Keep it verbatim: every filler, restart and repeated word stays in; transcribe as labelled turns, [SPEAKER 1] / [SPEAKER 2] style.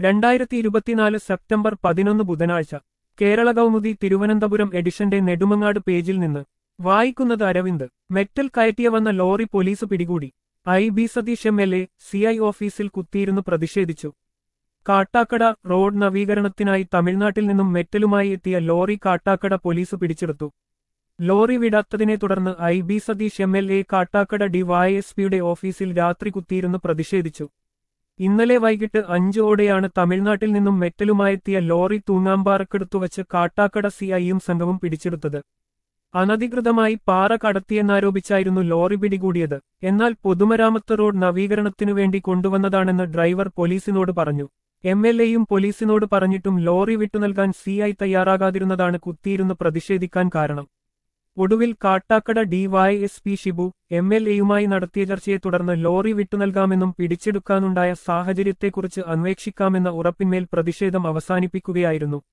[SPEAKER 1] രണ്ടായിരത്തി ഇരുപത്തിനാല് സെപ്റ്റംബർ പതിനൊന്ന് ബുധനാഴ്ച കേരള കൗമുദി തിരുവനന്തപുരം എഡിഷന്റെ നെടുമങ്ങാട് പേജിൽ നിന്ന് വായിക്കുന്നത് അരവിന്ദ്. മെറ്റൽ കയറ്റിയ വന്ന ലോറി പോലീസ് പിടികൂടി. I B Satheesh M L A C I ഓഫീസിൽ കുത്തിയിരുന്നു പ്രതിഷേധിച്ചു. കാട്ടാക്കട റോഡ് നവീകരണത്തിനായി തമിഴ്നാട്ടിൽ നിന്നും മെറ്റലുമായി എത്തിയ ലോറി കാട്ടാക്കട പോലീസ് പിടിച്ചെടുത്തു. ലോറി വിടാത്തതിനെ തുടർന്ന് I B Satheesh M L A Kattakada D Y S പിയുടെ ഓഫീസിൽ രാത്രി കുത്തിയിരുന്നു പ്രതിഷേധിച്ചു. ഇന്നലെ വൈകിട്ട് അഞ്ചോടെയാണ് തമിഴ്നാട്ടിൽ നിന്നും മെറ്റലുമായെത്തിയ ലോറി തൂങ്ങാമ്പാറക്കടുത്തുവച്ച് കാട്ടാക്കട സി ഐയും സംഘവും പിടിച്ചെടുത്തത്. അനധികൃതമായി പാറ കടത്തിയെന്നാരോപിച്ചായിരുന്നു ലോറി പിടികൂടിയത്. എന്നാൽ പൊതുമരാമത്ത് റോഡ് നവീകരണത്തിനു വേണ്ടി കൊണ്ടുവന്നതാണെന്ന് ഡ്രൈവർ പോലീസിനോട് പറഞ്ഞു. എം എൽ എയും പോലീസിനോട് പറഞ്ഞിട്ടും ലോറി വിട്ടുനൽകാൻ സി ഐ തയ്യാറാകാതിരുന്നതാണ് കുത്തിയിരുന്ന് പ്രതിഷേധിക്കാൻ കാരണം. ഒടുവിൽ Kattakada D Y S P Shibu M L എയുമായി നടത്തിയ ചർച്ചയെ തുടർന്ന് ലോറി വിട്ടുനൽകാമെന്നും പിടിച്ചെടുക്കാനുണ്ടായ സാഹചര്യത്തെക്കുറിച്ച് അന്വേഷിക്കാമെന്ന ഉറപ്പിന്മേൽ പ്രതിഷേധം അവസാനിപ്പിക്കുകയായിരുന്നു.